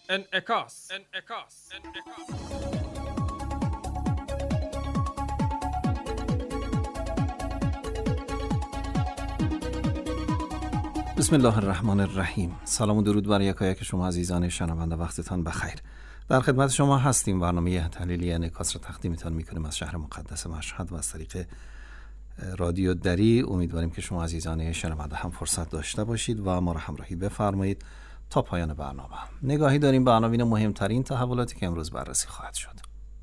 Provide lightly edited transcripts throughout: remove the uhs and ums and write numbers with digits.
انعکاس. بسم الله الرحمن الرحیم. سلام و درود بر یکایک شما عزیزان شنونده، وقتتان بخیر. در خدمت شما هستیم. برنامه تحلیلی انعکاس را تقدیمتان میکنیم از شهر مقدس مشهد و از طریق رادیو دری. امیدواریم که شما عزیزان شنونده هم فرصت داشته باشید و ما را همراهی بفرمایید تا پایان برنامه. نگاهی داریم به عناوین مهمترین تحولاتی که امروز بررسی خواهد شد.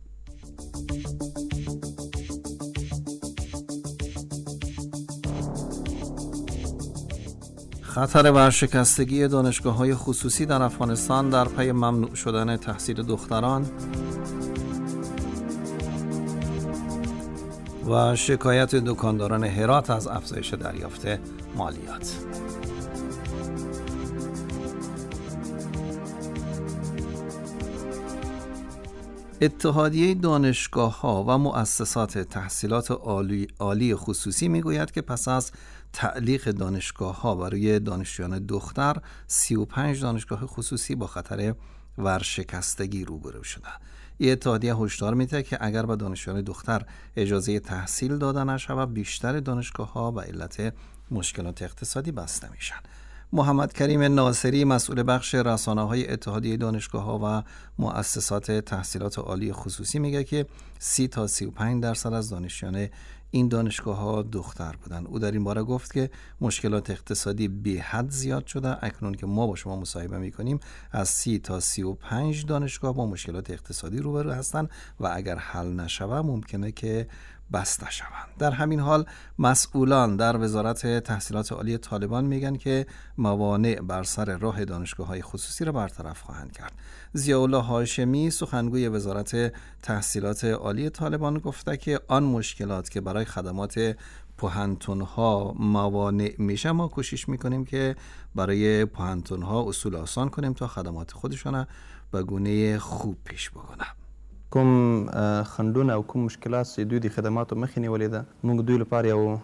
خطر ورشکستگی دانشگاه‌های خصوصی در افغانستان در پی ممنوع شدن تحصیل دختران و شکایت دکانداران هرات از افزایش دریافت مالیات. اتحادیه دانشگاه‌ها و مؤسسات تحصیلات عالی خصوصی میگوید که پس از تعلیق دانشگاه‌ها برای دانشجویان دختر، 35 دانشگاه خصوصی با خطر ورشکستگی روبرو شده. این اتحادیه هشدار میده که اگر به دانشجویان دختر اجازه تحصیل داده نشود، بیشتر دانشگاه‌ها به علت مشکلات اقتصادی بسته میشن. محمد کریم ناصری، مسئول بخش رسانه‌های اتحادیه دانشگاه‌ها و مؤسسات تحصیلات عالی خصوصی، میگه که 30 تا 35% از دانشجویان این دانشگاه‌ها دختر بودن. او در این باره گفت که مشکلات اقتصادی به حد زیاد شده. اکنون که ما با شما مصاحبه می‌کنیم، از 30 تا 35 دانشگاه با مشکلات اقتصادی روبرو هستند و اگر حل نشود ممکنه که بسته شوند. در همین حال مسئولان در وزارت تحصیلات عالی طالبان میگن که موانع بر سر راه دانشگاه‌های خصوصی را برطرف خواهند کرد. ضیاءالله هاشمی، سخنگوی وزارت تحصیلات عالی طالبان، گفته که آن مشکلات که برای خدمات پوهنتون‌ها موانع میشه، ما کوشش میکنیم که برای پوهنتون‌ها اصول آسان کنیم تا خدمات خودشون به گونه خوب پیش بکنه. کوم خنډونه او کوم مشکلات چې دوی د خدماتو مخې نیولې ده، موږ دوی لپاره یو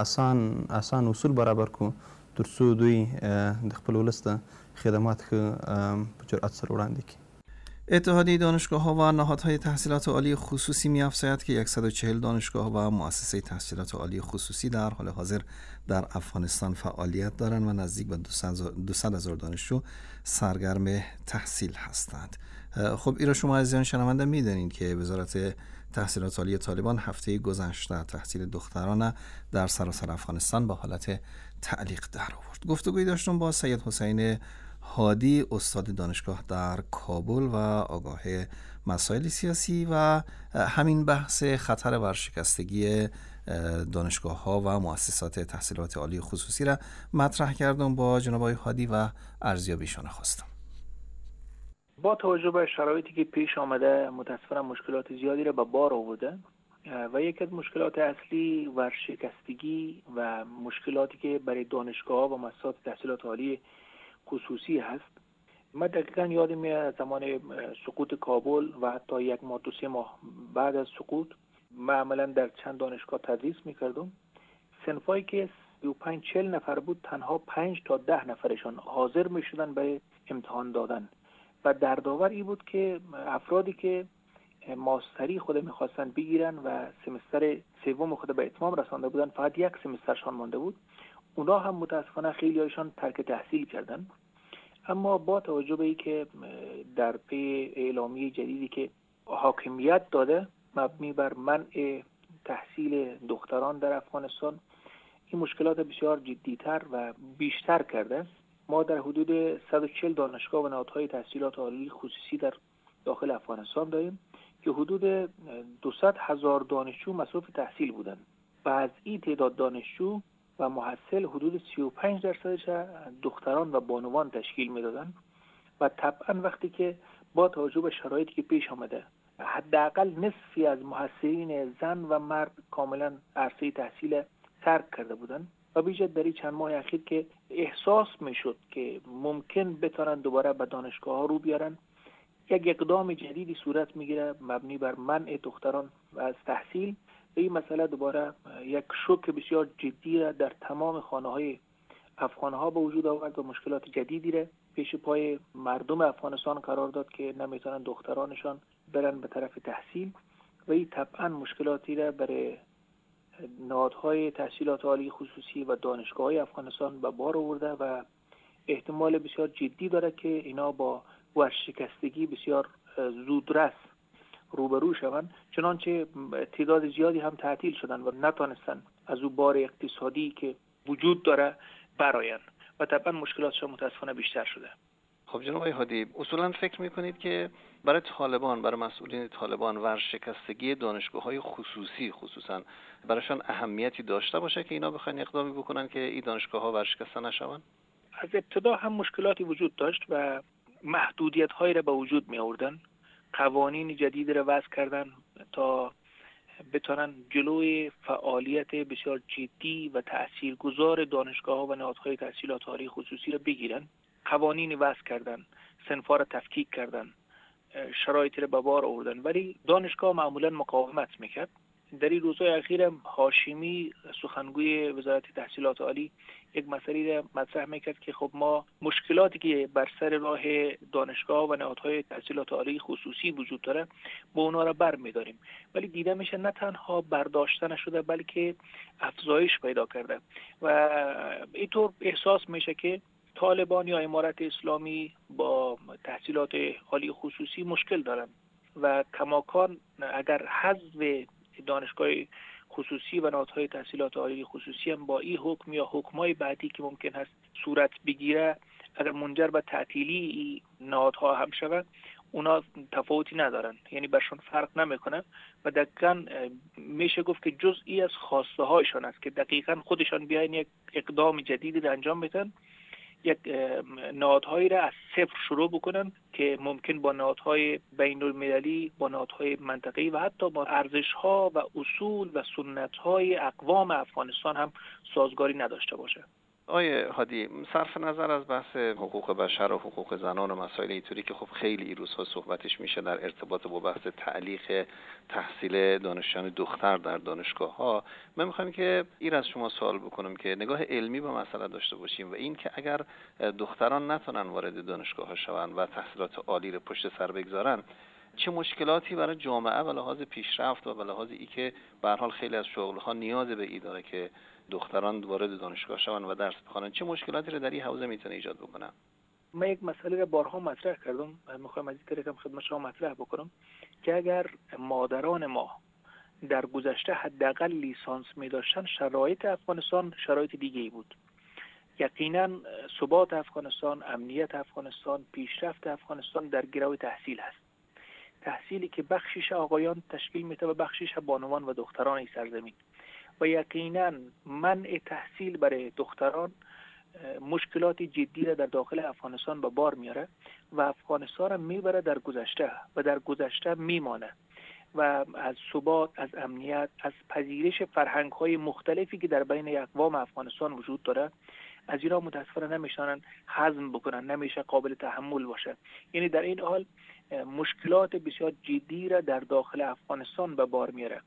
آسان اصول برابر کړو ترڅو دوی د خپل ولس ته خدمات په جرأت سره وړاندې کړي. اتحادیه دانشگاه‌ها و نهادهای تحصیلات عالی خصوصی می‌افزاید که 140 دانشگاه و مؤسسه تحصیلات عالی خصوصی در حال حاضر در افغانستان فعالیت دارند و نزدیک به 200,000 دانشجو سرگرم تحصیل هستند. خب این را شما عزیزان شنونده می‌دانید که وزارت تحصیلات عالی طالبان هفته گذشته تحصیل دختران در سراسر افغانستان به حالت تعلیق در آورد. گفتگویی داشتم با سید حسین هادی، استاد دانشگاه در کابل و آگاه مسائل سیاسی، و همین بحث خطر ورشکستگی دانشگاه‌ها و مؤسسات تحصیلات عالی خصوصی را مطرح کردم با جناب آقای هادی و ارزیابیشان خواستم. با توجه به شرایطی که پیش آمده، متاسفانه مشکلات زیادی را به بار آورده و یکی از مشکلات اصلی ورشکستگی و مشکلاتی که برای دانشگاه‌ها و مؤسسات تحصیلات عالی خصوصی هست. من دقیقا یادم میاد زمان سقوط کابل و حتی 1 ماه 2 ماه بعد از سقوط من عملا در چند دانشگاه تدریس میکردم. صنفایی که 35-40 نفر بود، تنها 5 تا 10 نفرشان حاضر میشدن برای امتحان دادن و دردآور این بود که افرادی که ماستری خود میخواستن بگیرن و سمستر سوم خود به اتمام رسانده بودن، فقط 1 سمسترشان مانده بود، اونا هم متاسفانه خیلی هایشان ترک تحصیل کردن. اما با توجه به اینکه در پی اعلامیه جدیدی که حاکمیت داده مبنی بر منع تحصیل دختران در افغانستان، این مشکلات بسیار جدیتر و بیشتر کرده. ما در حدود 140 دانشگاه و نهادهای تحصیلات عالی خصوصی در داخل افغانستان داریم که حدود 200,000 دانشجو مصروف تحصیل بودند و از این تعداد دانشجو و محصل حدود 35% دختران و بانوان تشکیل میدادن و طبعا وقتی که با توجه به شرایطی که پیش آمده حداقل نصفی از محصلین زن و مرد کاملا عرصه تحصیل ترک کرده بودن و بیشتر در این چند ماه اخیر که احساس میشد که ممکن بتونن دوباره به دانشگاه ها رو بیارن، یک اقدام جدیدی صورت میگیره مبنی بر منع دختران از تحصیل. این مسئله دوباره یک شوک بسیار جدی را در تمام خانه‌های افغان‌ها به وجود آورد و مشکلات جدیدی را پیش پای مردم افغانستان قرار داد که نمیتونن دخترانشان برن به طرف تحصیل و این طبعا مشکلاتی را برای نهادهای تحصیلات عالی خصوصی و دانشگاه‌های افغانستان به بار آورده و احتمال بسیار جدی داره که اینا با ورشکستگی بسیار زودرس روبرو شوند، چنانچه تعداد زیادی هم تعطیل شدن و نتونستن از اون بار اقتصادی که وجود داره برآیند و طبعا مشکلاتشون متاسفانه بیشتر شده. خب جناب آقای هادی، اصولا فکر میکنید که برای طالبان، برای مسئولین طالبان ورشکستگی دانشگاه‌های خصوصی خصوصا برایشان اهمیتی داشته باشه که اینا بخواین اقدامی بکنن که این دانشگاه‌ها ورشکسته نشوند؟ از ابتدا هم مشکلاتی وجود داشت و محدودیت‌هایی را به وجود می آوردن، قوانین جدید را وضع کردن تا بتونن جلوی فعالیت بسیار جدی و تاثیرگذار دانشگاه‌ها و نهادهای تحصیلات عالی خصوصی را بگیرن. قوانین وضع کردن، صنف‌ها را تفکیک کردن، شرایطی را به بار آوردن، ولی دانشگاه معمولا مقاومت میکرد. در این روزهای اخیر هاشمی سخنگوی وزارت تحصیلات عالی یک مسئله را مطرح میکرد که خب ما مشکلاتی که بر سر راه دانشگاه و نهادهای تحصیلات عالی خصوصی وجود داره با اونا را برمیداریم، ولی دیده میشه نه تنها برداشته نشده بلکه افزایش پیدا کرده و اینطور احساس میشه که طالبان یا امارت اسلامی با تحصیلات عالی خصوصی مشکل دارن و کماکان اگر حذف دانشگاه خصوصی و نهادهای تحصیلات عالی خصوصی هم با این حکم یا حکمای بعدی که ممکن هست صورت بگیره اگر منجر به تعطیلی نهادها هم شود، اونا تفاوتی ندارن، یعنی برشون فرق نمیکنه و دقیقاً میشه گفت که جزئی از خواسته هایشان است که دقیقاً خودشان بیاین یک اقدام جدیدی را انجام بدن، یک نهادهایی را از صفر شروع بکنن که ممکن با نهادهای بین المللی، با نهادهای منطقه‌ای و حتی با ارزش‌ها و اصول و سنت‌های اقوام افغانستان هم سازگاری نداشته باشه. آقای هادی، صرف نظر از بحث حقوق بشر و حقوق زنان و مسائل اینطوری که خب خیلی این روزها صحبتش میشه در ارتباط با بحث تعلیق تحصیل دانشجویان دختر در دانشگاه‌ها، من می‌خوام که این از شما سوال بکنم که نگاه علمی به مسئله داشته باشیم و این که اگر دختران نتونن وارد دانشگاه‌ها شوند و تحصیلات عالی رو پشت سر بگذارن، چه مشکلاتی برای جامعه به لحاظ پیشرفت و به لحاظ ای که به هر حال خیلی از شغل‌ها نیاز به این داره که دختران وارد دانشگاه شوند و درس بخوانند، چه مشکلاتی رو در این حوزه میتونه ایجاد بکنه؟ من یک مسئله را بارها مطرح کردم، میخوام از این طریق خدمت شما مطرح بکنم که اگر مادران ما در گذشته حداقل لیسانس می داشتن، شرایط افغانستان شرایط دیگه ای بود. یقینا ثبات افغانستان، امنیت افغانستان، پیشرفت افغانستان در گرو تحصیل است. تحصیلی که بخشش آقایان تشکیل میده و بخشش بانوان و دختران این سرزمین و یقینا منع تحصیل برای دختران مشکلات جدی را در داخل افغانستان به بار میاره و افغانستان را میبره در گذشته و در گذشته میمانه و از ثبات، از امنیت، از پذیرش فرهنگ‌های مختلفی که در بین اقوام افغانستان وجود داره، از اینا متاسفانه نمیشونن هضم بکنن، نمیشه قابل تحمل باشه. یعنی در این حال مشکلات بسیار جدی را در داخل افغانستان به بار میاره.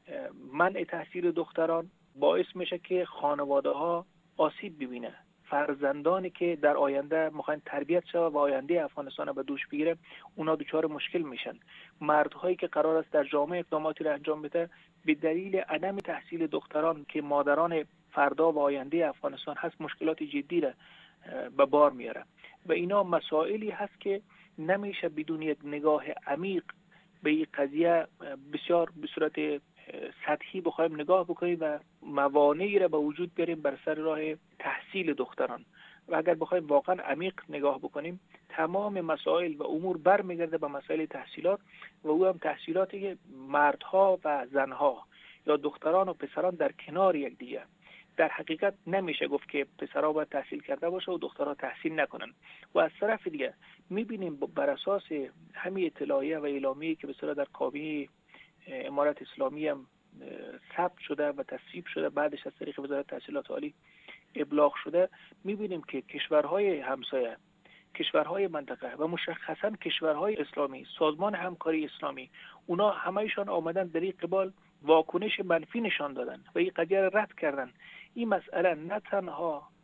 منع تحصیل دختران باعث میشه که خانواده ها آسیب ببینه، فرزندانی که در آینده میخوان تربیت شود و آینده افغانستان به دوش بگیره اونا دچار مشکل میشن. مردهایی که قرار است در جامعه اقداماتی را انجام بده به دلیل عدم تحصیل دختران که مادران فردا و آینده افغانستان هست مشکلات جدی را به بار میاره و اینا مسائلی هست که نمیشه بدون یک نگاه عمیق به این قضیه بسیار به صورت سطحی بخوایم نگاه بکنیم و موانعی را به وجود بیاریم بر سر راه تحصیل دختران. و اگر بخوایم واقعا عمیق نگاه بکنیم تمام مسائل و امور برمیگرده به مسائل تحصیلات و او هم تحصیلاتی که مردها و زنها یا دختران و پسران در کنار یکدیگر. در حقیقت نمیشه گفت که پسرها باید تحصیل کرده باشه و دخترها تحصیل نکنن. و از طرف دیگه میبینیم بر اساس همین اطلاعیه و اعلامیه‌ای که به صورت در کابینه امارت اسلامی هم ثبت شده و تصویب شده بعدش از طریق وزارت تحصیلات عالی ابلاغ شده، میبینیم که کشورهای همسایه، کشورهای منطقه و مشخصا کشورهای اسلامی، سازمان همکاری اسلامی، اونا همه‌شان آمدن در این قبال واکنش منفی نشان دادن و این قضیه را رد کردن. این مسئله نه تنها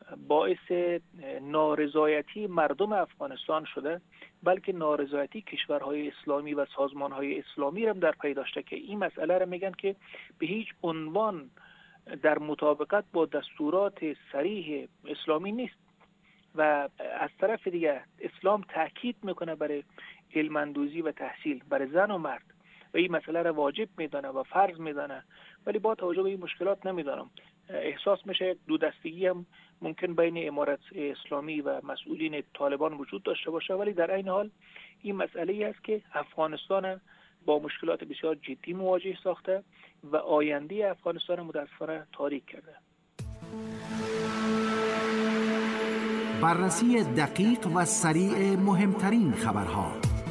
باعث نارضایتی مردم افغانستان شده، بلکه نارضایتی کشورهای اسلامی و سازمانهای اسلامی هم در پی داشته که این مسئله را میگن که به هیچ عنوان در مطابقت با دستورات صریح اسلامی نیست و از طرف دیگه اسلام تاکید میکنه برای علم اندوزی و تحصیل برای زن و مرد و این مسئله را واجب میدانه و فرض میدانه، ولی با توجه به این مشکلات نمیدانم احساس میشه دو دستگی هم ممکن بین امارت اسلامی و مسئولین طالبان وجود داشته باشه، ولی در این حال این مسئله است که افغانستان با مشکلات بسیار جدی مواجه ساخته و آینده افغانستان متاسفانه تاریک کرده. بررسی دقیق و سریع مهمترین خبرها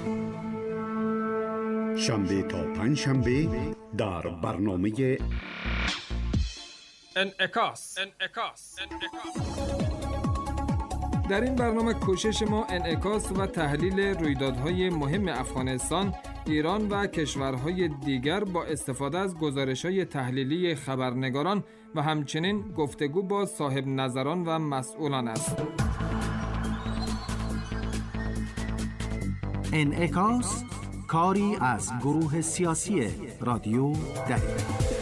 شنبه تا پنجشنبه در برنامه انعکاس. در این برنامه کوشش ما انعکاس و تحلیل رویدادهای مهم افغانستان، ایران و کشورهای دیگر با استفاده از گزارش‌های تحلیلی خبرنگاران و همچنین گفتگو با صاحب نظران و مسئولان است. انعکاس، کاری از گروه سیاسی رادیو دری.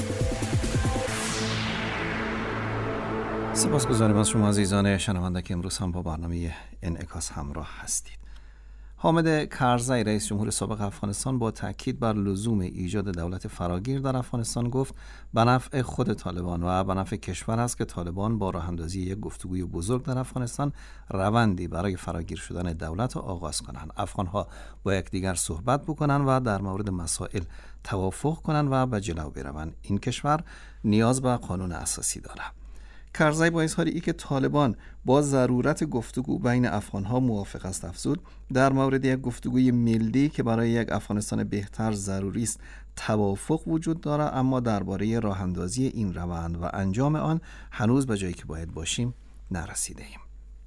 سپاسگزارم از شما عزیزان شنونده که امروز هم با برنامه انعکاس همراه هستید. حامد کرزی رئیس جمهور سابق افغانستان با تاکید بر لزوم ایجاد دولت فراگیر در افغانستان گفت به نفع خود طالبان و به نفع کشور است که طالبان با راه اندازی یک گفتگوی بزرگ در افغانستان روندی برای فراگیر شدن دولت آغاز کنند. افغانها با یکدیگر صحبت بکنند و در مورد مسائل توافق کنند و به جلو بروند. این کشور نیاز به قانون اساسی دارد. کرزی با اظهار ای که طالبان با ضرورت گفتگو بین افغانها موافق است افزود در مورد یک گفتگوی ملی که برای یک افغانستان بهتر ضروری است توافق وجود دارد، اما درباره راه اندازی این روند و انجام آن هنوز به جایی که باید باشیم نرسیده ایم.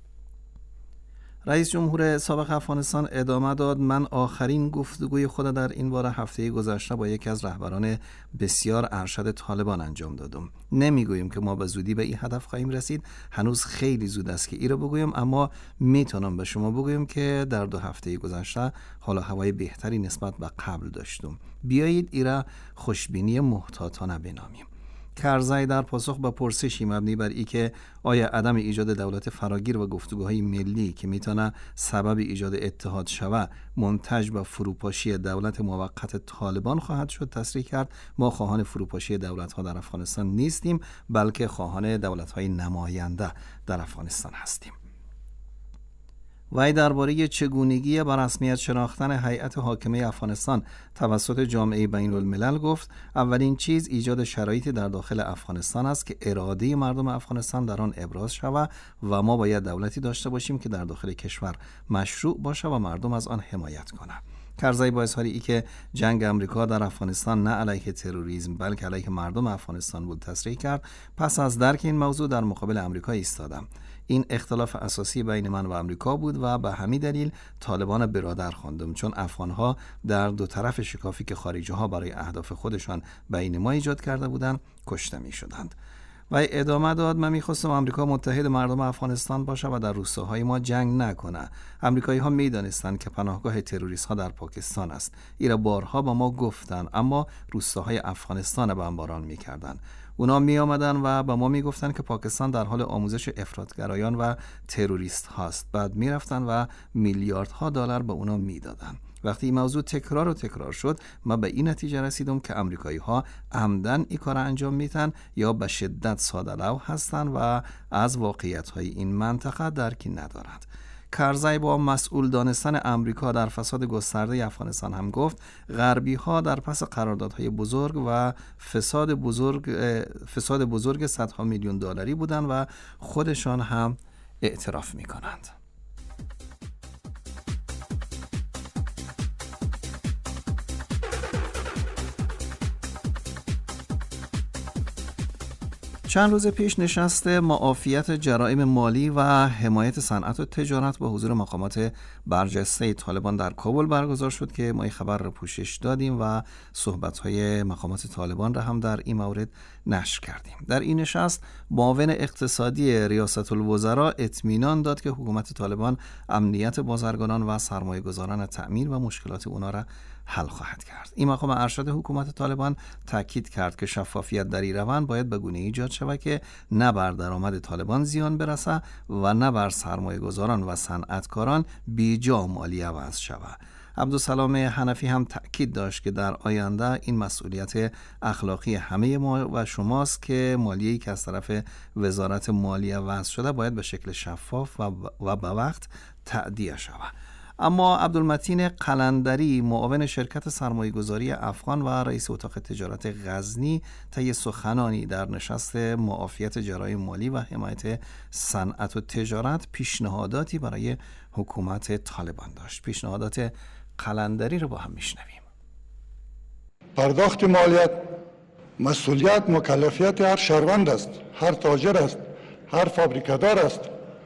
رئیس جمهور سابق افغانستان ادامه داد: من آخرین گفتگوی خود در این باره هفته گذشته با یکی از رهبران بسیار ارشد طالبان انجام دادم. نمیگویم که ما به زودی به این هدف خواهیم رسید، هنوز خیلی زود است که این را بگویم، اما میتونم به شما بگویم که در 2 هفته گذشته حال و هوای بهتری نسبت به قبل داشتم. بیایید این را خوشبینی محتاطانه بنامیم. کرزی در پاسخ به پرسشی مبنی بر اینکه آیا عدم ایجاد دولت فراگیر و گفتگوهای ملی که میتونه سبب ایجاد اتحاد شود منتج به فروپاشی دولت موقت طالبان خواهد شد تصریح کرد: ما خواهان فروپاشی دولت‌ها در افغانستان نیستیم، بلکه خواهان دولت‌های نماینده در افغانستان هستیم. وی درباره چگونگی به رسمیت شناختن هیئت حاکمه افغانستان توسط جامعه بین الملل گفت: اولین چیز ایجاد شرایطی در داخل افغانستان است که اراده مردم افغانستان در آن ابراز شود و ما باید دولتی داشته باشیم که در داخل کشور مشروع باشه و مردم از آن حمایت کنند. کرزی با اظهار ای که جنگ امریکا در افغانستان نه علیه تروریسم بلکه علیه مردم افغانستان بود تصریح کرد: پس از درک این موضوع در مقابل امریکا ایستادم. این اختلاف اساسی بین من و امریکا بود و به همین دلیل طالبان برادر خواندم، چون افغانها در دو طرف شکافی که خارجی‌ها برای اهداف خودشان بین ما ایجاد کرده بودند کشته می‌شدند. و ادامه داد: من می‌خواستم آمریکا متحد مردم افغانستان باشه و در روستاهای ما جنگ نکنه. آمریکایی‌ها می‌دانستند که پناهگاه تروریست‌ها در پاکستان است. اینا بارها با ما گفتند، اما روستاهای افغانستان به بمباران می‌کردند. اونا می آمدن و به ما می گفتن که پاکستان در حال آموزش افراطگرایان و تروریست هاست. بعد می رفتن و میلیاردها دلار به اونا می دادن. وقتی این موضوع تکرار شد، ما به این نتیجه رسیدم که امریکایی ها عمدن این کار انجام میدن یا به شدت ساده لو هستند و از واقعیت های این منطقه درکی ندارند. کرزی با مسئول دانستن امریکا در فساد گسترده افغانستان هم گفت: غربی ها در پس قراردادهای بزرگ و فساد بزرگ صدها میلیون دلاری بودند و خودشان هم اعتراف می کنند. چند روز پیش نشست معافیت جرایم مالی و حمایت صنعت و تجارت با حضور مقامات برجسته طالبان در کابل برگزار شد که ما این خبر را پوشش دادیم و صحبت‌های مقامات طالبان را هم در این مورد نشر کردیم. در این نشست معاون اقتصادی ریاست الوزراء اطمینان داد که حکومت طالبان امنیت بازرگانان و سرمایه‌گذاران تأمین و مشکلات اونا را حل خواهد کرد. این مقام ارشد حکومت طالبان تاکید کرد که شفافیت در این روند باید به گونه‌ای ایجاد شود که نه بر درآمد طالبان زیان برسه و نه بر سرمایه‌گذاران و صنعتکاران بیجا مالیه وضع شود. عبدالسلام حنفی هم تأکید داشت که در آینده این مسئولیت اخلاقی همه ما و شماست که مالیه‌ای که از طرف وزارت مالیه وضع شده باید به شکل شفاف و به وقت تأدیه شود. اما عبدالمتین قلندری معاون شرکت سرمایه‌گذاری افغان و رئیس اتاق تجارت غزنی طی سخنانی در نشست معافیت جرایم مالی و حمایت صنعت و تجارت پیشنهاداتی برای حکومت طالبان داشت. پیشنهادات قلندری رو با هم میشنویم. پرداخت مالیات مسئولیت مکلفیت هر شهروند است، هر تاجر است، هر فابریکادار است.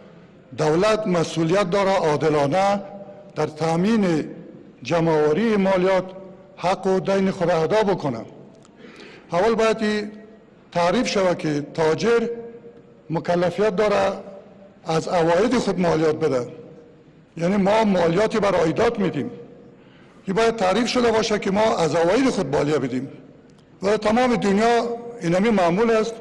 دولت مسئولیت داره عادلانه در تامین جمع‌آوری مالیات حق و دین خود ادا بکنه. اول باید تعریف شود که تاجر مکلفیت داره از عواید خود مالیات بده، یعنی ما مالیاتی بر عایدات میدیم. این باید تعریف شده باشه که ما از عواید خود مالیه بدیم و تمام دنیا اینمی معمول است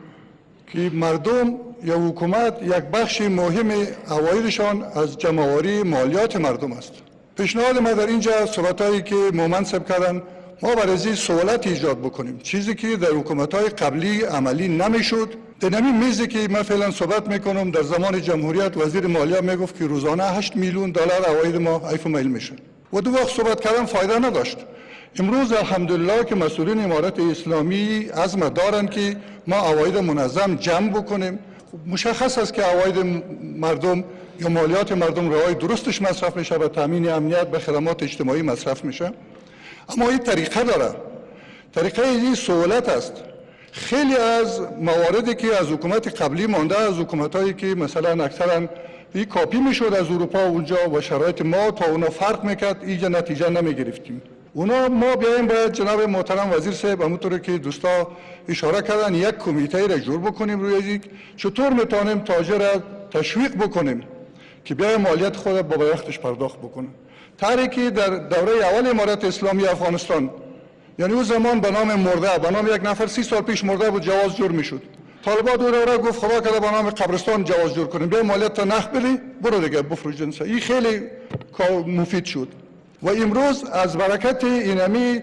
که مردم یا حکومت یک بخش مهم عوایدشان از جمع‌آوری مالیات مردم است. پیشنهاد ما در اینجا صحبتایی که منصب کردن، ما برای سهولت ایجاد بکنیم، چیزی که در حکومت‌های قبلی عملی نمیشد. در همین میزی که من فعلا صحبت میکنم، در زمان جمهوریت وزیر مالیه میگفت که روزانه 8 میلیون دلار عواید ما حیف و میل میشه و دو وقت صحبت کردن فایده نداشت. امروز الحمدلله که مسئولین امارت اسلامی عزم دارن که ما عواید منظم جمع بکنیم. مشخص است که عواید مردم یا مالیات مردم رای درستش مصرف میشه، به تامین امنیت، به خدمات اجتماعی مصرف میشه. اما این طریقه داره، طریقه این سهولت است. خیلی از مواردی که از حکومت قبلی مانده، از حکومتایی که مثلا اکثرا این کاپی میشد از اروپا اونجا و شرایط ما تا اونا فرق میکرد، اینجا نتیجه نمیگرفتیم. اونا ما بیایم باید جناب محترم وزیر صاحب همونطور که دوستا اشاره کردن یک کمیته را جور بکنیم روی یک چطور میتونیم تاجر را تشویق بکنیم که بیای مالیات خود با وقتش پرداخت بکنه. طریقی در دوره اول امارت اسلامی افغانستان، یعنی اون زمان به نام مرده، به نام یک نفر 30 سال پیش مرده بود جواز جور میشد. طالبان دوره گفت خدا کنه به نام قبرستان جواز جور کنیم، بیا مالیات تا نخ بدی برو دیگه بفروش جنسه. این خیلی مفید شد و امروز از برکت اینمی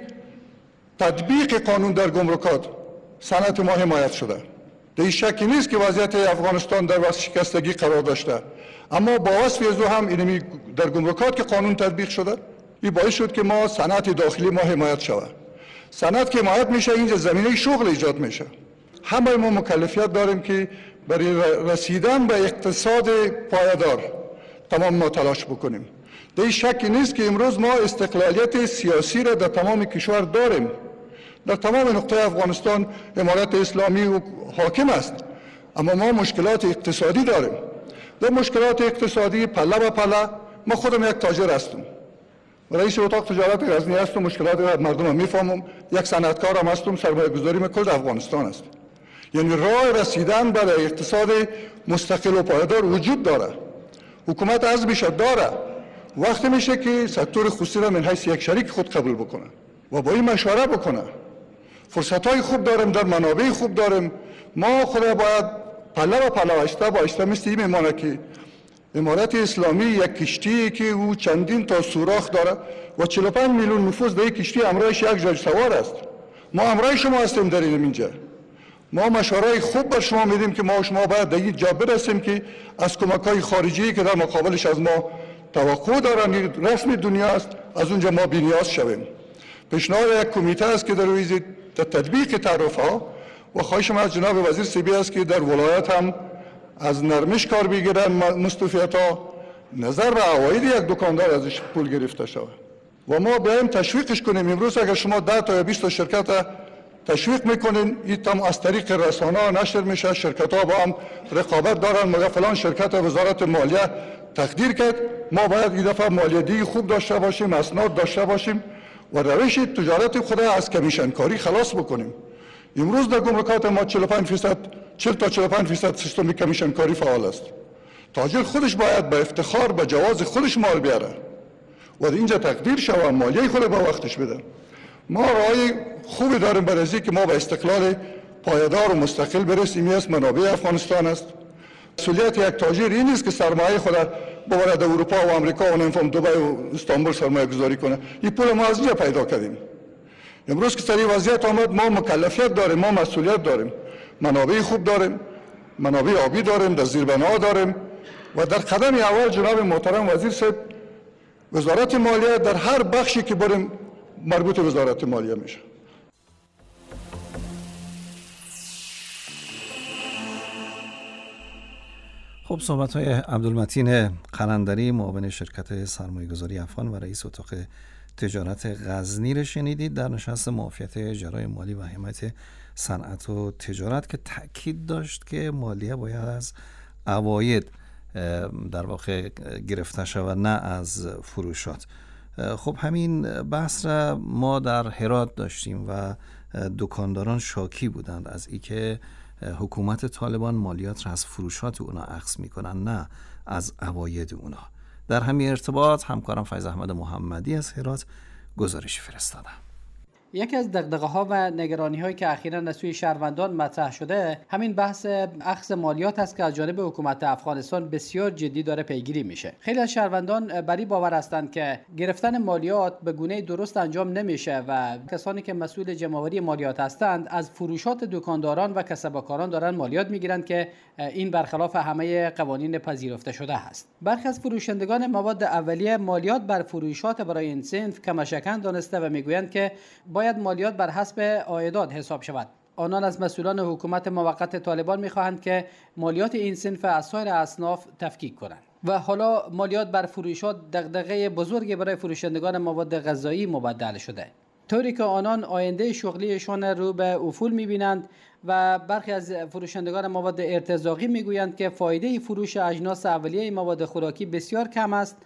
تطبیق قانون در گمرکات صنعت ما حمایت شده. در شکی نیست که وضعیت افغانستان در وضع شکستگی قرار داشته، اما با وصف ازو هم اینمی در گمرکات که قانون تطبیق شده، این باعث شد که ما صنعت داخلی ما حمایت شود. صنعت که حمایت میشه اینجا زمینه شغل ایجاد میشه. همه ما مکلفیت داریم که برای رسیدن به اقتصاد پایدار تمام ما تلاش بکنیم. در شکی نیست که امروز ما استقلالیت سیاسی را در تمام کشور داریم. در تمام نقطه افغانستان امارت اسلامی حاکم است، اما ما مشکلات اقتصادی داریم. در مشکلات اقتصادی پله به پله ما خودم یک تاجر هستم، رئیس اتاق تجارت غزنی هستم، مشکلات مردم هم میفهمم، یک صنعتکار هم هستم، سرمایه گذاری من کل افغانستان است. یعنی راه رسیدن به اقتصاد مستقل و پایدار وجود داره. حکومت عزمش داره، وقتی میشه که سکتور خصوصی را من حیث یک شریک خود قبول بکنه و با این مشوره بکنه. فرصت‌های خوب داریم، در منابع خوب داریم. ما خود باید پله و پله آهسته مثل این میمانه که امارت اسلامی یک کشتی که او چندین تا سوراخ داره و 45 میلیون نفوس در یک کشتی همراهش یک جای سوار است. ما همراه شما هستیم در اینجا. ما مشورای خوب بر شما میدیم که ما و شما باید در این جا برسیم که از کمک‌های خارجی که در مقابلش از ما توقع دارن رسمی دنیا است، از اونجا ما بی‌نیاز شویم. پیشنهاد یک کمیته است که در روی تطبیق تعرف‌ها و خواهش من از جناب وزیر سیبی است که در ولایت هم از نرمش کار بگیرن مستوفیت‌ها، نظر به عواید یک دکاندار ازش پول گرفته شود و ما بیایم تشویقش کنیم. امروز اگر شما 10 تا یا 20 تا شرکت تشویق میکنیم. این تم از طریق رسانه ها نشر میشه، شرکت ها با هم رقابت دارن، مگه فلان شرکت وزارت مالیه تقدیر کرد، ما باید این دفعه مالیدهی خوب داشته باشیم، اسناد داشته باشیم و روش تجارت خود از کمیشن کاری خلاص بکنیم. امروز در گمرکات ما 40 تا 45% سیستم کمیشن کاری فعال است. تاجر خودش باید به افتخار به جواز خودش مال بیاره و اینجا تقدیر شود، مالیه خود به وقتش بده. ما راه خوبی داریم برای که ما به استقلال پایدار و مستقل برسیم. است منابع افغانستان است. مسئولیت یک تاجر این نیست که سرمایه خود ببره در اروپا و آمریکا و نمی‌فهم دبی و استانبول سرمایه گذاری کنه. این پول ما از اینجا پیدا کردیم. امروز که سری وضعیت آمد، ما مکلفیت داریم، ما مسئولیت داریم. منابع خوب داریم، منابع آبی داریم، در زیربناها داریم و در قدم اول جناب محترم وزیر صاحب وزارت مالیه در هر بخشی که بریم مربوط وزارت مالیه میشه. خب صحبت‌های عبدالمتین قلندری، معاون شرکت سرمایه‌گذاری افغان و رئیس اتاق تجارت غزنی رو شنیدید در نشست معافیت اجرای مالی و حمایت صنعت و تجارت که تأکید داشت که مالیه باید از عواید در واقع گرفته شود، نه از فروشات. خب همین بحث را ما در هرات داشتیم و دکانداران شاکی بودند از اینکه حکومت طالبان مالیات را از فروشات اونا اخذ میکنن، نه از عواید اونا. در همین ارتباط همکارم فیض احمد محمدی از هرات گزارشی فرستادم. یکی از دغدغه‌ها و نگرانی‌هایی که اخیراً از سوی شهروندان مطرح شده همین بحث اخذ مالیات است که از جانب حکومت افغانستان بسیار جدی داره پیگیری میشه. خیلی از شهروندان بر این باور هستند که گرفتن مالیات به گونه درست انجام نمیشه و کسانی که مسئول جمع‌آوری مالیات هستند از فروشات دکانداران و کسب‌وکاران دارن مالیات میگیرند که این برخلاف همه قوانین پذیرفته شده است. برخی از فروشندگان مواد اولیه مالیات بر فروشات برای این صنف کماشکن دانسته و میگویند که باید مالیات بر حسب عایدات حساب شود. آنان از مسئولان حکومت موقت طالبان می‌خواهند که مالیات این صنف از سایر اصناف تفکیک کنند. و حالا مالیات بر فروشات دغدغه بزرگی برای فروشندگان مواد غذایی مبدل شده، طوری که آنان آینده شغلیشان رو به افول می‌بینند و برخی از فروشندگان مواد ارتزاقی می‌گویند که فایده فروش اجناس اولیه مواد خوراکی بسیار کم است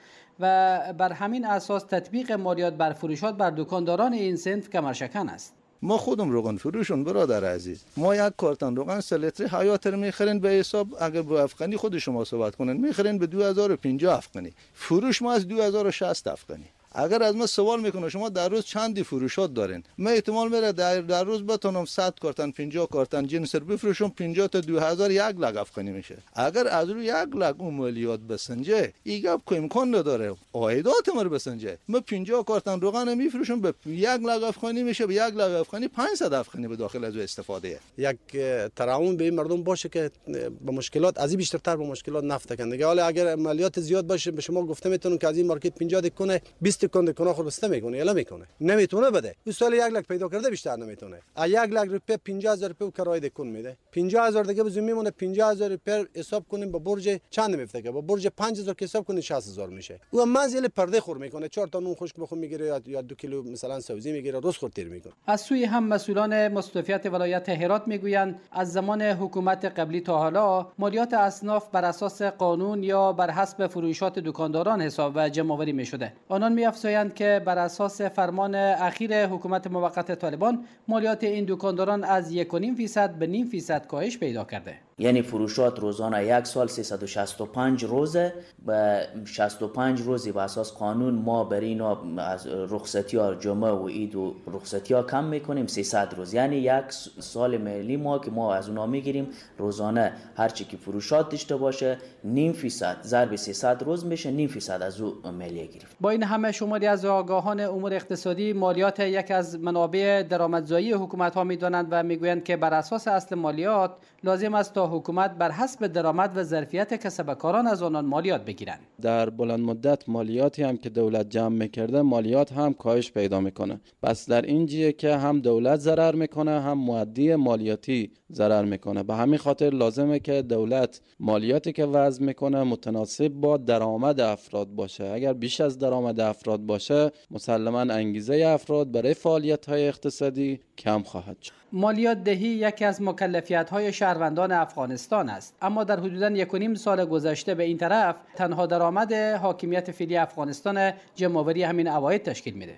و بر همین اساس تطبیق مالیات بر فروشات بر دکانداران این صنف کمرشکن است. ما خودم روغن فروشون برادر عزیز، ما یک کارتن روغن 3 لیتری حیات رو میخرین به حساب، اگر به افغانی خود شما صحبت کنین میخرین به 2050 افغانی، فروش ما از 2060 افغانی. اگر از ما سوال میکنه شما در روز چندی فروشات دارین، من احتمال میره در روز بتونم 100 کارتن 50 کارتن جنس بفروشم، 50 تا 2000 1 لک افغانی میشه. اگر از روی 1 لک اون مالیات بسنجه این گپ که امکان نداره عایدات ما رو بسنجه. من 50 کارتن روغن میفروشم به 1 لک افغانی میشه، به 1 لک افغانی 500 افغانی به داخل از استفاده. یک تراوم به مردم باشه که با مشکلات از این بیشتر با مشکلات نفت کنه. حالا اگر مالیات زیاد باشه به شما گفته میتونم که از این مارکت 50 کنه 20 کنه خود بسته میکنه یا نمیکنه، نمیتونه بده. این سال 1 لک پیدا کرده بیشتر نمیتونه. از 1 لک روپیه 50000 روپیه کرایه دکون میده، 50000 دیگه بزوم میمونه. 50000 روپیه حساب کنیم با برج چند میفته که با برج 5000 که حساب کنید 60000 میشه. او منزل پرده خور میکنه، 4 تا نون خشک بخور میگیره یا 2 کیلو مثلا سبزی میگیره، روز خورد تیر میکنه. از سوی هم مسئولان مستوفیت ولایت هرات میگویند از زمان حکومت قبلی تا حالا مالیات اصناف بر اساس قانون یا بر حسب فروشات دکانداران حساب و جمع آوری میشده. آنان میافزایند که بر اساس فرمان اخیر حکومت موقت طالبان مالیات این دکانداران از 1.5% به 0.5% کاهش پیدا کرده. یعنی فروشات روزانه یک سال 365 روزه، به 65 روزی به اساس قانون ما بر اینا از رخصتی ها جمعه و عید و رخصتی ها کم میکنیم 300 روز. یعنی یک سال مالی ما که ما از اونا میگیریم روزانه هرچی که فروشات داشته باشه 0.5% ضرب 300 روز میشه 0.5% از او مالیه گرفت. با این همه شماری از آگاهان امور اقتصادی مالیات یک از منابع درآمدزایی حکومت ها میدانند و میگویند که بر اساس اصل مالیات لازم است تا حکومت بر حسب درآمد و ظرفیت کسبکاران از آنان مالیات بگیرند. در بلند مدت مالیاتی هم که دولت جمع میکرده مالیات هم کاهش پیدا میکنه. پس در این جیه که هم دولت ضرر میکنه هم مؤدی مالیاتی ضرر میکنه. به همین خاطر لازمه که دولت مالیاتی که وضع میکنه متناسب با درآمد افراد باشه. اگر بیش از درآمد افراد باشه مسلماً انگیزه افراد برای فعالیت‌های اقتصادی کم خواهد شد. مالیات دهی یکی از مکلفیت‌های شهروندان افغانستان است، اما در حدوداً 1.5 سال گذشته به این طرف تنها درآمد حاکمیت فعلی افغانستان جمع‌آوری همین عواید تشکیل میده.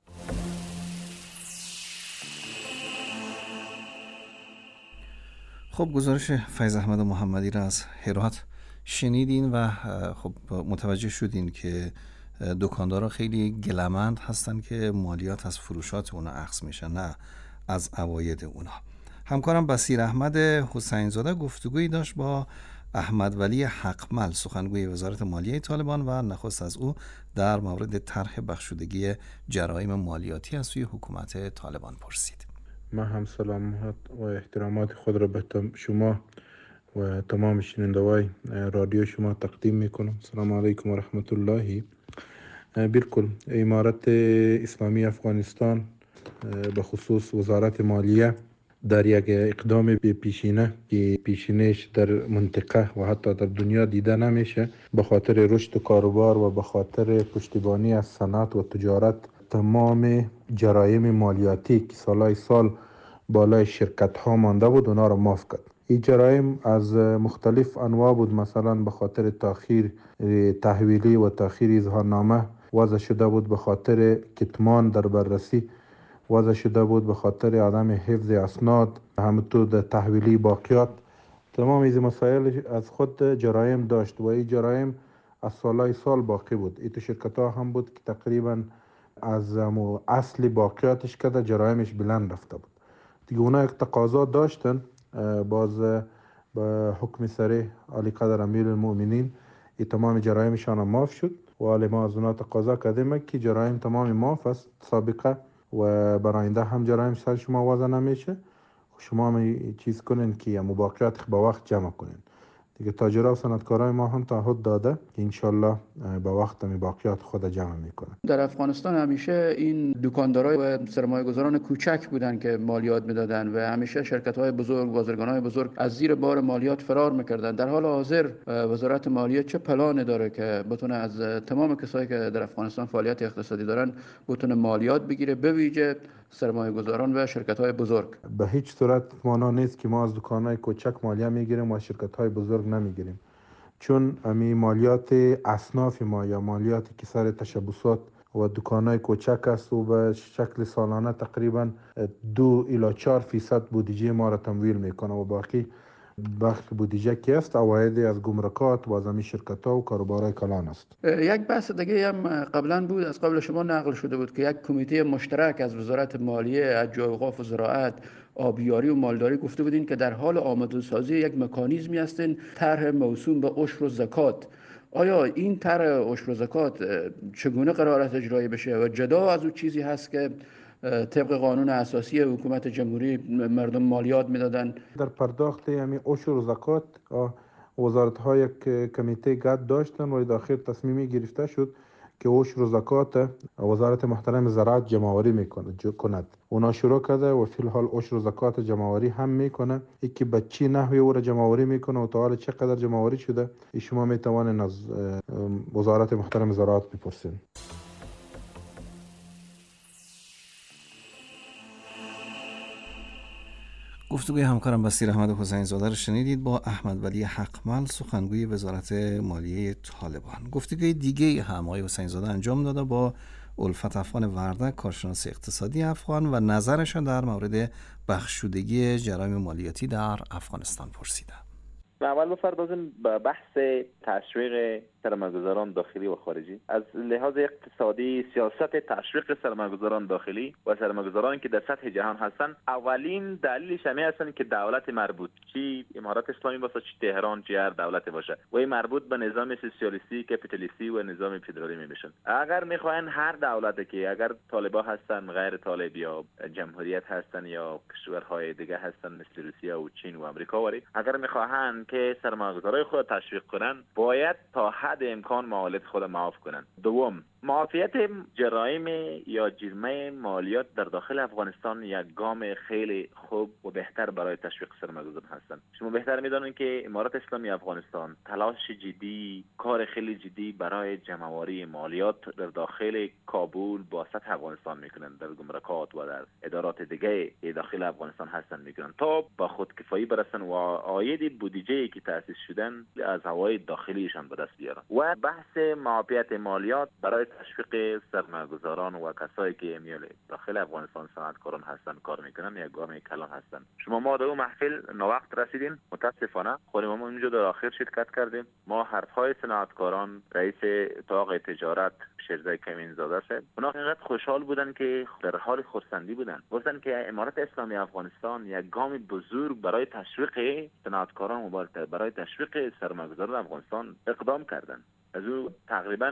خب گزارش فیض احمد محمدی را از هرات شنیدین و خب متوجه شدین که دکاندارا خیلی گلمند هستن که مالیات از فروشات اونا اخذ میشه، نه از عواید اونا. همکارم بصیر احمد حسین زاده گفتگویی داشت با احمد ولی حقمل، سخنگوی وزارت مالیه طالبان، و نخست از او در مورد طرح بخشودگی جرایم مالیاتی از سوی حکومت طالبان پرسید. من هم سلامات و احترامات خود را به شما و تمام شنونده‌های رادیو شما تقدیم میکنم. السلام علیکم و رحمت الله. بالکل امارت اسلامی افغانستان به خصوص وزارت مالیه در یک اقدام پیشینه که پیشینه‌اش در منطقه و حتی در دنیا دیده نمیشه، به خاطر رشد کاروبار و به خاطر پشتیبانی از صنعت و تجارت، تمام جرایم مالیاتی که سالهای سال بالای شرکت ها مانده بود اونا را معاف کرد. این جرایم از مختلف انواع بود، مثلا به خاطر تاخیر تحویلی و تاخیر اظهارنامه وضع شده بود، به خاطر کتمان در بررسی وضع شده بود، به خاطر عدم حفظ اسناد، همینطور تحویلی باقیات. تمام این مسائل از خود جرایم داشت و این جرایم از سالهای سال باقی بود. این تو شرکت ها هم بود که تقریبا از اصل باقیاتش که جرایمش بلند رفته بود. دیگه اونا یک تقاضا داشتن، باز به حکم سری علی قدر امیرالمؤمنین این تمام جرایمشان معاف شد و علی ما از اونا تقاضا کردیم که جرایم تمام معاف است سابقه و برای آینده هم جرایم سر شما وضع نمیشه، شما هم چیز کنین که مباقیات به وقت جمع کنین. دیگه تاجرها و صنعتکارای ما هم تعهد داده که انشالله به وقت باقیات خود جمع میکنن. در افغانستان همیشه این دکاندارای و سرمایه‌گذاران کوچک بودن که مالیات میدادن و همیشه شرکت‌های بزرگ، بازرگان‌های بزرگ از زیر بار مالیات فرار میکردن. در حال حاضر وزارت مالیه چه پلانی داره که بتونه از تمام کسایی که در افغانستان فعالیت اقتصادی دارن بتونه مالیات بگیره، به ویژه سرمایه‌گذاران و شرکت‌های بزرگ؟ به هیچ صورت مانا نیست که ما از دکان‌های کوچک مالیه میگیریم و از شرکت‌های بزرگ نمیگیریم، چون امی مالیات اصناف ما یا مالیاتی که سر تشبسات و دکان‌های کوچک است و به شکل سالانه تقریبا 2 الی 4% بودجه ما را تمویل میکنه و باقی بخش بودجه که است عواید از گمرکات و از امی شرکت‌ها و کاروبارهای کلان است. یک بحث دیگه هم قبلا بود، از قبل شما نقل شده بود که یک کمیته مشترک از وزارت مالیه، از اوقاف و زراعت، آبیاری و مالداری گفته بودین که در حال آماده‌سازی یک مکانیزمی هستین، طرح موسوم به عشر و زکات. آیا این طرح عشر و زکات چگونه قرار است اجرایی بشه و جدا از اون چیزی هست که طبق قانون اساسی حکومت جمهوری مردم مالیات میدادن؟ در پرداخت همین عشر و زکات وزارت‌ها یک کمیته گرد داشتن و داخل تصمیمی گرفته شد که عشر و زکات وزارت محترم زراعت جمع‌آوری کند. اونا شروع کرده و فی الحال عشر و زکات جمع‌آوری هم میکنه. یکی به چی نحوی او را جمع‌آوری میکنه و تا حالا چقدر جمع‌آوری شده شما میتوانید از وزارت محترم زراعت بپرسید. گفتگوی همکارم بصیر احمد حسین زاده رو شنیدید با احمد ولی حقمل، سخنگوی وزارت مالیه طالبان. گفتگوی دیگه هم آقای حسین زاده انجام داده با الفت افغان وردک، کارشناس اقتصادی افغان، و نظرش در مورد بخشودگی جرایم مالیاتی در افغانستان پرسیدم. اول بپردازیم به بحث تشویق سرمایه‌گذاران داخلی و خارجی. از لحاظ اقتصادی، سیاست تشویق سرمایه‌گذاران داخلی و سرمایه‌گذارانی که در سطح جهان هستند، اولین دلیلش همین هستند که دولت مربوط، چی امارات اسلامی باشه، چی تهران، چی هر دولت باشه، و این مربوط به نظام سوسیالیستی، کپیتالیستی و نظام فدرالی میبشن. اگر میخواین هر دولتی که اگر طالبا هستن، غیر طالب یا جمهوریت هستن یا کشورهای دیگه هستن مثل روسیه و چین و آمریکا وری، اگر میخواهند که سرمایه‌گذارای خود تشویق کنن، باید تا حد امکان مالیات خود معاف کنن. دوم، معافیت جرایم یا جرمه مالیات در داخل افغانستان یک گام خیلی خوب و بهتر برای تشویق سرمایه‌گذاران هستند. شما بهتر می‌دانید که امارات اسلامی افغانستان تلاش جدی، کار خیلی جدی برای جمع‌آوری مالیات در داخل کابل با سطح افغانستان میکنند، در گمرکات و در ادارات دیگه داخل افغانستان هستند میکنند تا با خودکفایی برسن و عاید بودجه‌ای که تأسیس شدن از عواید داخلیشان به دست بیارن. و بحث معافیت مالیات برای تشویق سرمایه‌گذاران و کسایی که داخل افغانستان صنعتکاران هستند کار میکنن یک گام کلان هستند. شما ما در اون محفل ناوقت رسیدیم، متاسفانه خود ما اینجا در آخر شرکت کردیم. ما حرفهای صنعتکاران، رئیس اتاق تجارت شیرزای کمینزاده است، اونا اینقدر خوشحال بودن که در حال خرسندی بودن. گفتن که امارات اسلامی افغانستان یک گام بزرگ برای تشویق صنعتکاران و برای تشویق سرمایه‌گذاران افغانستان اقدام کردن. از او تقریبا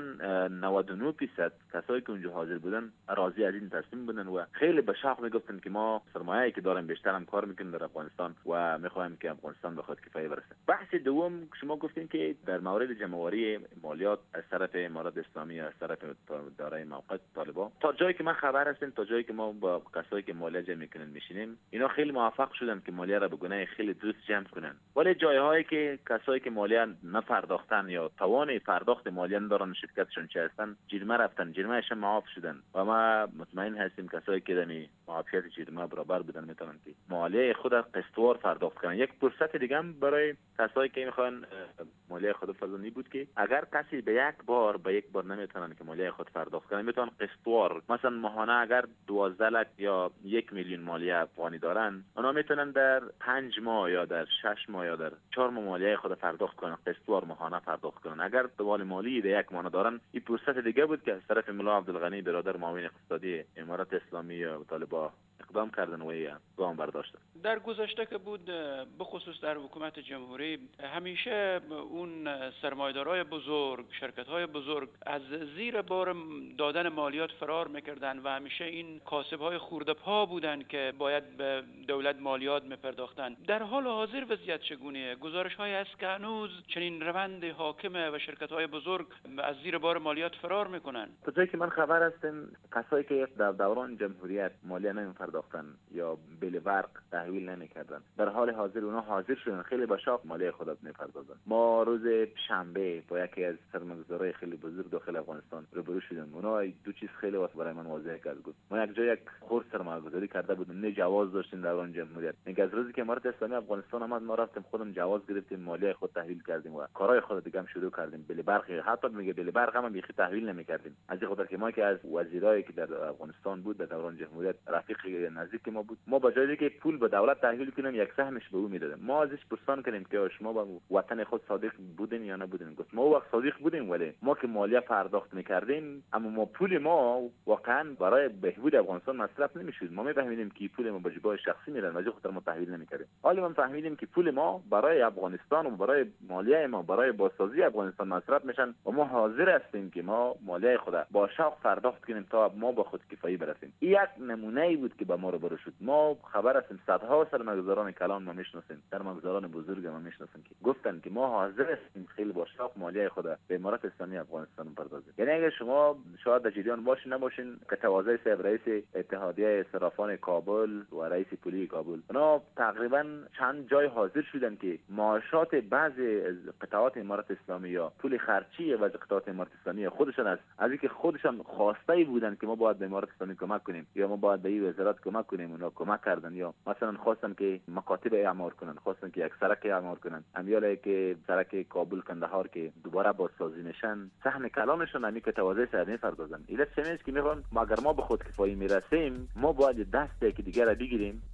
99% کسایی که اونجا حاضر بودن راضی از این تصمیم بودن و خیلی به شوق میگفتن که ما سرمایه‌ای که داریم بیشتر هم کار میکنیم در افغانستان و میخوایم که افغانستان به خودکفایی برسه. بحث دوم شما گفتین که در مورد جمع‌آوری مالیات از طرف امارات اسلامی از طرف دارای موقت طالبان، تا جایی که من خبر هستم، تا جایی که ما با کسایی که مالیات جمع میکنن میشینیم، اینا خیلی موفق شدن که مالیات را به گونه خیلی درست جمع کنن. ولی جایهایی که کسایی که مالیات نپرداختن یا توان پرداخت مالیات دارن شرکتشون چه هستن جریمه رفتن، جریمهشون معاف شدن و ما مطمئن هستیم کسایی که دمی معافیت جریمه برابر بدن میتونن که مالیات خود قسطوار پرداخت کنن. یک فرصت دیگه هم برای کسایی که میخوان مالیات خود فرض بود که اگر کسی به یک بار نمیتونن که مالیات خود پرداخت کنن، میتونن قسطوار مثلا ماهانه اگر 12 لک یا 1 میلیون مالیات افغانی دارن، اونا میتونن در 5 ماه یا در 6 ماه یا در 4 ماه مالیات خود پرداخت کنن، قسطوار ماهانه پرداخت کنن. اگر دوال مالی ده یک ماه دارن، این فرصت دیگه بود که از طرف ملا عبدالغنی برادر معاون اقتصادی امارات اسلامی و طالبان اقدام کردن و گام برداشتن. در گذشته که بود به خصوص در حکومت جمهوری همیشه اون سرمایه‌دارای بزرگ، شرکت‌های بزرگ از زیر بار دادن مالیات فرار می‌کردن و همیشه این کاسب‌های خورده پا بودن که باید به دولت مالیات می‌پرداختن. در حال حاضر وضعیت چگونه؟ گزارش‌هایی است که هنوز چنین روند حاکمه و شرکت‌های بزرگ از زیر بار مالیات فرار می‌کنن. تا جایی که من خبر هستم کسایی که در دوران جمهوریت مالیات نمی‌پرداختن یا بل برق تحویل نمی‌کردن، در حال حاضر اونا حاضر شدن خیلی با شوق مالیات خود می‌پردازن. ما روز شنبه با یکی از سرمایه‌گذارای خیلی بزرگ داخل افغانستان روبرو شدیم. اونا دو چیز خیلی واسه برای من واضح کرد. گفت ما یک خرد سرمایه‌گذاری کرده بودیم، نه جواز داشتیم دوران جمهوریت. میگه از روزی که امارات اسلامی افغانستان اومد ما رفتیم خودمون جواز گرفتیم، مالیات خود تحویل کردیم و کارهای خود دیگه هم شروع کردیم. بل برق حتی میگه بل برق هم بیخی تحویل نمی‌کردیم. از این خاطر که ما که از وزیرایی که در افغانستان بود در دوران جمهوریت رفیق نزدیک ما بود، ما با جایی که پول به دولت تحویل کنیم یک سهمش به او میدادیم. ما ازش پرسان کردیم که شما با وطن خود صادق بودین یا نبودین؟ گفت ما وقت صادق بودیم، ولی ما که مالیه پرداخت میکردیم اما ما پول ما واقعا برای بهبود افغانستان مصرف نمیشد. ما میفهمیدیم که پول ما به جیبای شخصی میرن و از خاطر ما تحویل نمیکردیم. حالا ما فهمیدیم که پول ما برای افغانستان و برای مالیه ما برای بازسازی افغانستان مصرف میشن و ما حاضر هستیم که ما مالیه خود با شوق پرداخت کنیم تا ما به خودکفایی برسیم. این یک نمونه بود که به ما رو شد. ما خبر هستیم صدها سرمایه‌گذاران کلان ما میشناسیم، سرمایه‌گذاران بزرگ ما میشناسیم که گفتن که ما حاضر هستیم خیلی با شوق مالیه خود به امارات اسلامی افغانستان بپردازیم. یعنی اگر شما شاید در جریان باشین نباشین که تواضع صاحب رئیس اتحادیه صرافان کابل و رئیس پلیس کابل اونا تقریبا چند جای حاضر شدن که معاشات بعضی از قطعات امارات اسلامی یا پول خرچی و قطعات امارات اسلامی خودشان از اینکه خودشان خواسته بودن که ما باید به امارات اسلامی کمک کنیم یا ما باید به این وزارت کمک کنیم، اونا کمک کردن. یا مثلا خواستن که مکاتب اعمار کنن، خواستن که یک سرک اعمار کنن، امیاله که سرک کابل کندهار که دوباره بازسازی نشن، سهم کلانشون همی که تواضع سر پردازن. اینا چه که میگن اگر ما به خودکفایی میرسیم ما باید دست یکی دیگر را بگیریم.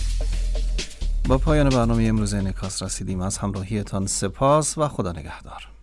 با پایان برنامه امروز انعکاس رسیدیم. از همراهیتان سپاس و خدا نگهدار.